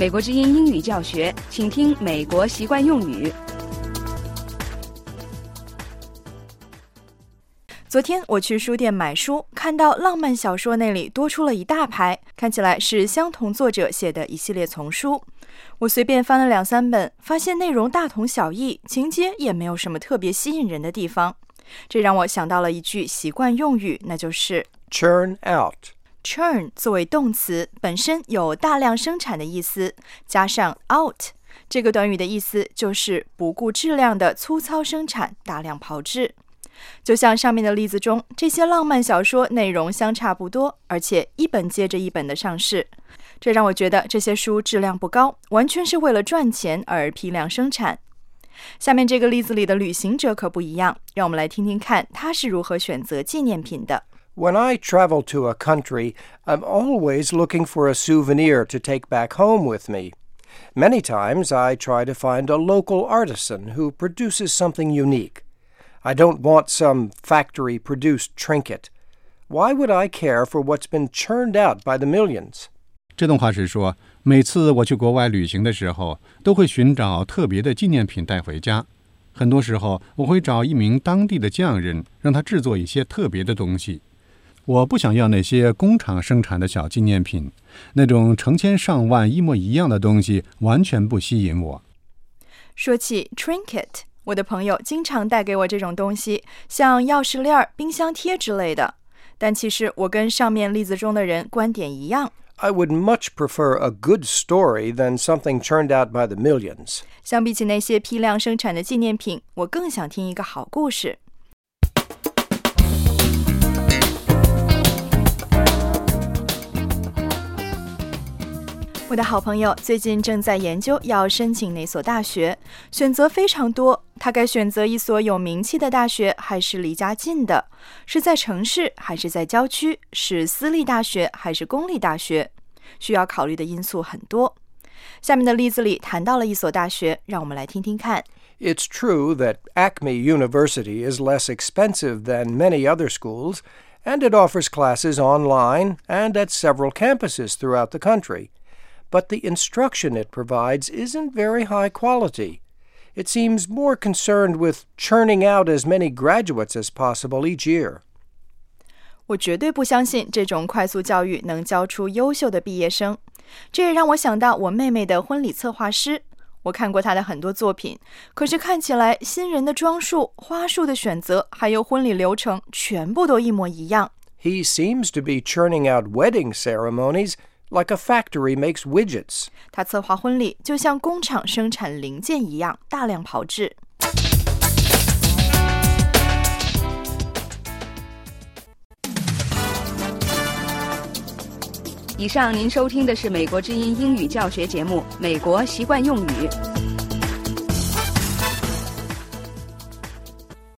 美国之音英语教学，请听美国习惯用语。 昨天我去书店买书，看到浪漫小说那里多出了一大排，看起来是相同作者写的一系列丛书。我随便翻了2-3本，发现内容大同小异，情节也没有什么特别吸引人的地方。这让我想到了一句习惯用语，那就是 churn out。Churn 作为动词，本身有大量生产的意思，加上 out 这个短语的意思就是不顾质量的粗糙生产，大量炮制。就像上面的例子中，这些浪漫小说内容相差不多，而且一本接着一本的上市，这让我觉得这些书质量不高，完全是为了赚钱而批量生产。下面这个例子里的旅行者可不一样，让我们来听听看他是如何选择纪念品的。 When I travel to a country, I'm always looking for a souvenir to take back home with me. Many times I try to find a local artisan who produces something unique. I don't want some factory-produced trinket. Why would I care for what's been churned out by the millions? 这段话是说，每次我去国外旅行的时候，都会寻找特别的纪念品带回家。很多时候，我会找一名当地的匠人，让他制作一些特别的东西。我不想要那些工厂生产的小纪念品，那种成千上万一模一样的东西完全不吸引我。 说起 trinket， 我的朋友经常带给我这种东西，像钥匙链、冰箱贴之类的。但其实我跟上面例子中的人观点一样。 I would much prefer a good story than something churned out by the millions. 相比起那些批量生产的纪念品，我更想听一个好故事。我的好朋友最近正在研究要申请哪所大学，选择非常多，他该选择一所有名气的大学，还是离家近的？是在城市还是在郊区？是私立大学还是公立大学？需要考虑的因素很多。下面的例子里谈到了一所大学，让我们来听听看。 It's true that Acme University is less expensive than many other schools, and it offers classes online and at several campuses throughout the country.But the instruction it provides isn't very high quality. It seems more concerned with churning out as many graduates as possible each year. 我绝对不相信这种快速教育能教出优秀的毕业生。这也让我想到我妹妹的婚礼策划师。我看过她的很多作品，可是看起来新人的装束、花束的选择，还有婚礼流程，全部都一模一样。 He seems to be churning out wedding ceremonies,Like a factory makes widgets. 他策划婚礼就像工厂生产零件一样，大量炮制。 以上您收听的是美国之音英语教学节目《美国习惯用语》。